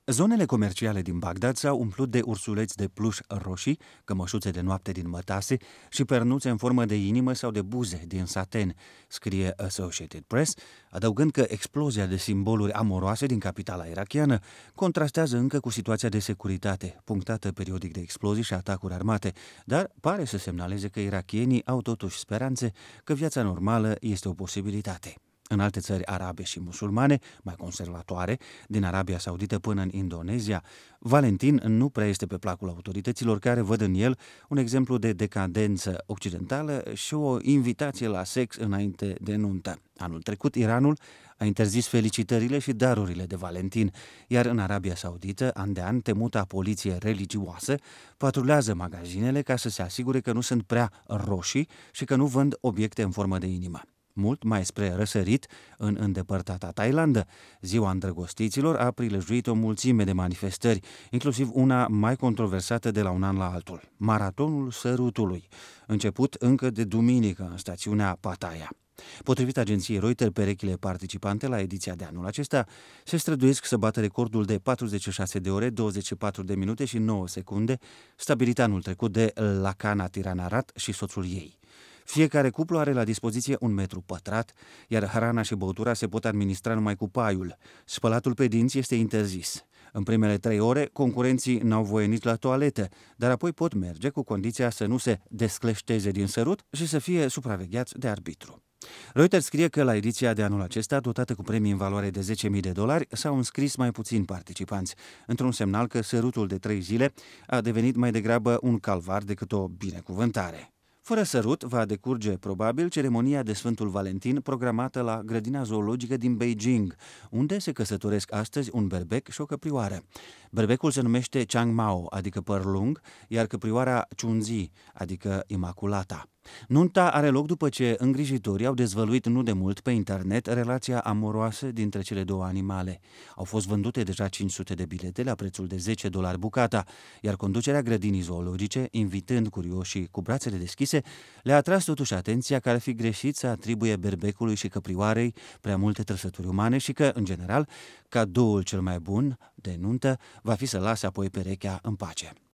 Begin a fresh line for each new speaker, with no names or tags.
Zonele comerciale din Bagdad s-au umplut de ursuleți de pluș roșii, cămășuțe de noapte din mătase și pernuțe în formă de inimă sau de buze din saten, scrie Associated Press, adăugând că explozia de simboluri amoroase din capitala irakiană contrastează încă cu situația de securitate, punctată periodic de explozii și atacuri armate, dar pare să semnaleze că irakienii au totuși speranțe că viața normală este o posibilitate. În alte țări arabe și musulmane, mai conservatoare, din Arabia Saudită până în Indonezia, Valentin nu prea este pe placul autorităților, care văd în el un exemplu de decadență occidentală și o invitație la sex înainte de nuntă. Anul trecut, Iranul a interzis felicitările și darurile de Valentin, iar în Arabia Saudită, an de an, temuta poliție religioasă patrulează magazinele ca să se asigure că nu sunt prea roșii și că nu vând obiecte în formă de inimă. Mult mai spre răsărit, în îndepărtata Thailandă, Ziua Îndrăgostiților a prilejuit o mulțime de manifestări, inclusiv una mai controversată de la un an la altul, Maratonul Sărutului, început încă de duminică în stațiunea Pattaya. Potrivit agenției Reuters, perechile participante la ediția de anul acesta se străduiesc să bată recordul de 46 de ore, 24 de minute și 9 secunde, stabilit anul trecut de Lakana Tiranarat și soțul ei. Fiecare cuplu are la dispoziție 1 metru pătrat, iar hrana și băutura se pot administra numai cu paiul. Spălatul pe dinți este interzis. În primele 3 ore, concurenții n-au voie nici la toaletă, dar apoi pot merge cu condiția să nu se descleșteze din sărut și să fie supravegheați de arbitru. Reuters scrie că la ediția de anul acesta, dotată cu premii în valoare de $10.000, s-au înscris mai puțini participanți, într-un semnal că sărutul de 3 zile a devenit mai degrabă un calvar decât o binecuvântare. Fără sărut va decurge probabil ceremonia de Sfântul Valentin programată la grădina zoologică din Beijing, unde se căsătoresc astăzi un berbec și o căprioară. Berbecul se numește Chang Mao, adică păr lung, iar căprioara Chunzi, adică Imaculata. Nunta are loc după ce îngrijitorii au dezvăluit nu de mult pe internet relația amoroasă dintre cele două animale. Au fost vândute deja 500 de bilete la prețul de $10 bucata, iar conducerea grădinii zoologice, invitând curioșii cu brațele deschise, le-a atras totuși atenția că ar fi greșit să atribuie berbecului și căprioarei prea multe trăsături umane și că, în general, cadoul cel mai bun de nuntă va fi să lase apoi perechea în pace.